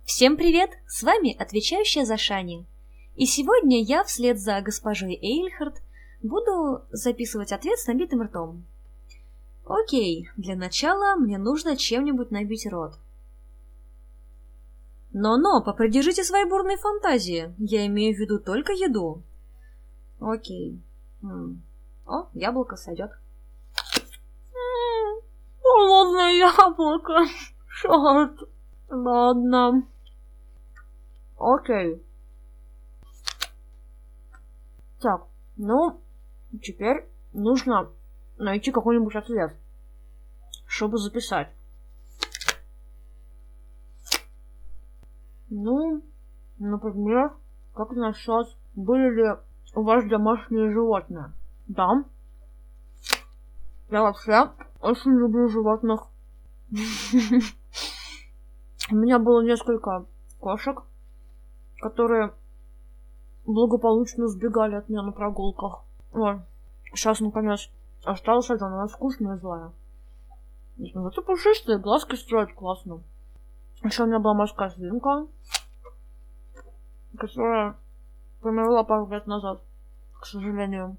Всем привет! С вами отвечающая за Шани. И сегодня я вслед за госпожой Эйльхард буду записывать ответ с набитым ртом. Окей, для начала мне нужно чем-нибудь набить рот. Но-но, попридержите свои бурные фантазии. Я имею в виду только еду. Окей. О, яблоко сойдет. Холодное яблоко. Черт. Ладно. Окей. Так, теперь нужно найти какой-нибудь ответ, чтобы записать. Например, как насчет, были ли у вас домашние животные? Да. Я вообще очень люблю животных. У меня было несколько кошек, которые благополучно сбегали от меня на прогулках. Вот. Сейчас, наконец, осталась одна, она скучная и злая. Зато пушистые, глазки строят классно. Еще у меня была морская свинка, которая померла пару лет назад, к сожалению.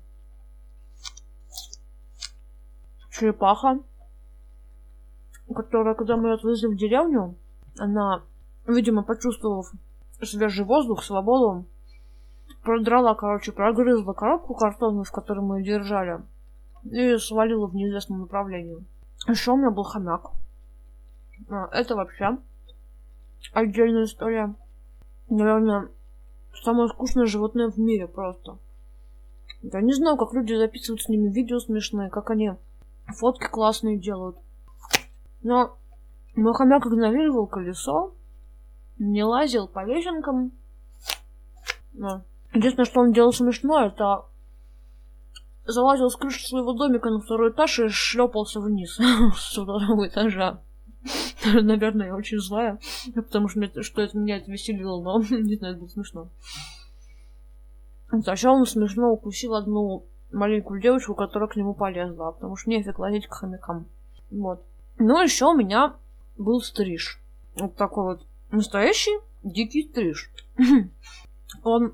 Черепаха, которая, когда мы ее отвезли в деревню, она, видимо, почувствовав свежий воздух, свободу, прогрызла коробку картонную, в которой мы ее держали, и свалила в неизвестном направлении. Еще у меня был хомяк. Это вообще отдельная история. Наверное, самое скучное животное в мире просто. Я не знаю, как люди записывают с ними видео смешные, как они фотки классные делают. Но мой хомяк игнорировал колесо, не лазил по лесенкам. Единственное, что он делал смешно, это залазил с крыши своего домика на второй этаж и шлепался вниз с второго этажа. Наверное, я очень злая, потому что меня это веселило, но не знаю, это было смешно. Сначала он смешно укусил одну маленькую девочку, которая к нему полезла, потому что нефиг лазить к хомякам. Вот. Но еще у меня был стриж. Вот такой вот настоящий дикий стриж. Он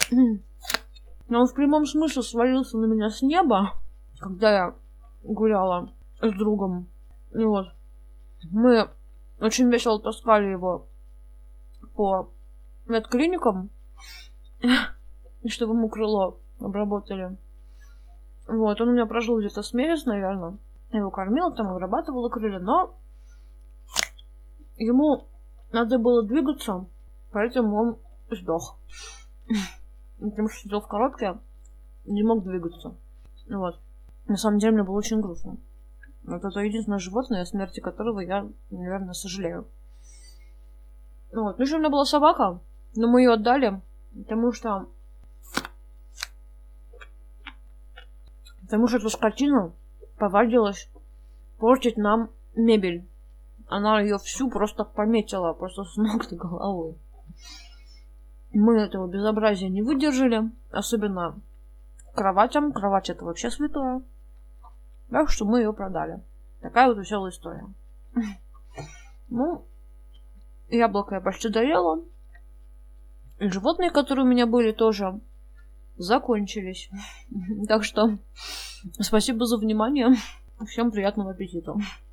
в прямом смысле свалился на меня с неба, когда я гуляла с другом. И вот. Мы очень весело таскали его по ветклиникам, чтобы ему крыло обработали. Вот, он у меня прожил где-то с месяц, наверное. Я его кормила, там обрабатывала крылья, но ему надо было двигаться, поэтому он сдох. Потому что сидел в коробке, не мог двигаться. Вот. На самом деле мне было очень грустно. Вот это единственное животное, о смерти которого я, наверное, сожалею. Вот. Еще у меня была собака, но мы ее отдали, потому что эта скотина повадилась портить нам мебель. Она ее всю просто пометила, просто с ног до головы. Мы этого безобразия не выдержали, особенно кроватям. Кровать — это вообще святое. Так что мы ее продали. Такая вот веселая история. Яблоко я почти доела. И животные, которые у меня были, тоже закончились. Так что спасибо за внимание. Всем приятного аппетита.